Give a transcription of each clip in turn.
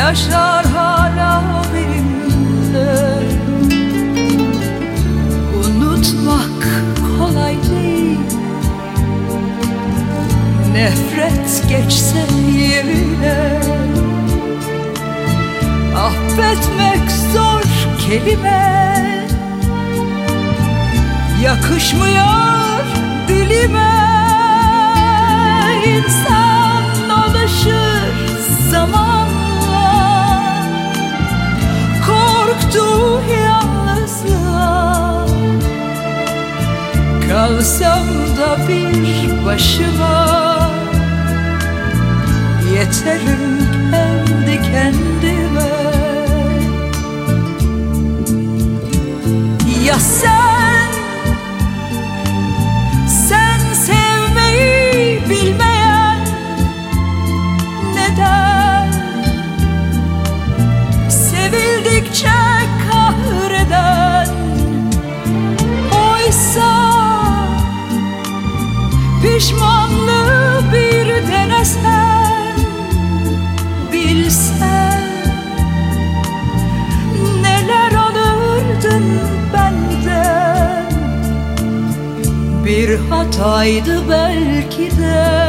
yaşar hala benimle. Unutmak kolay değil, nefret geçse yerine. Affetmek zor kelime, yakışmıyor dilime. İnsan alışır zamanla korktuğu yalnızlığa. Kalsam da bir başıma, yeterim kendi kendime. Ya sen sevmeyi bilmeyen, neden sevildikçe kahreden? Oysa pişmanlığı bir denesen, bilsen neler alırdın benden. Bir hataydı belki de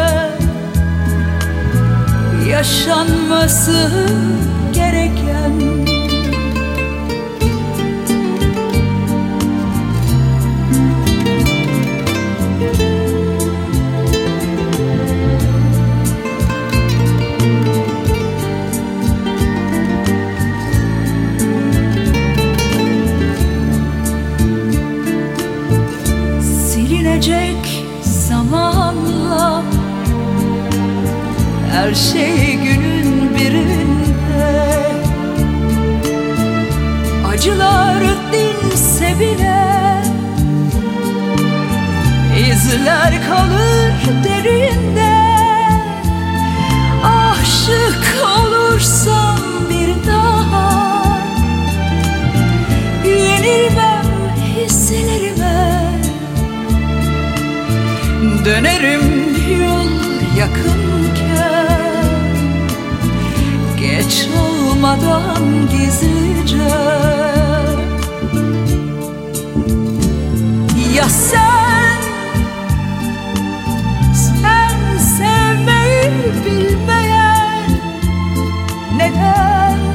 yaşanması gereken. Silinecek zamanla her şey günün birinde. Acılar dinse bile izler kalır derinde. Aşık olursam bir daha yenilmem hislerime. Dönerim yol yakınken, geç olmadan gizlice. Ya sen sevmeyi bilmeyen, neden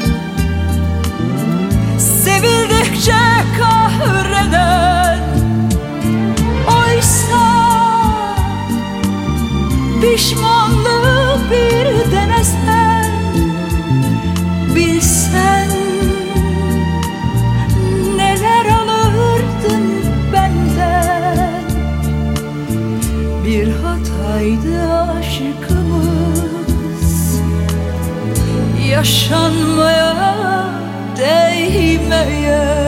sevildikçe kahreden? Oysa pişmanlığı bir denesen, bilsen neler alırdın benden. Bir hataydı aşkımız, yaşanmaya değmeyen.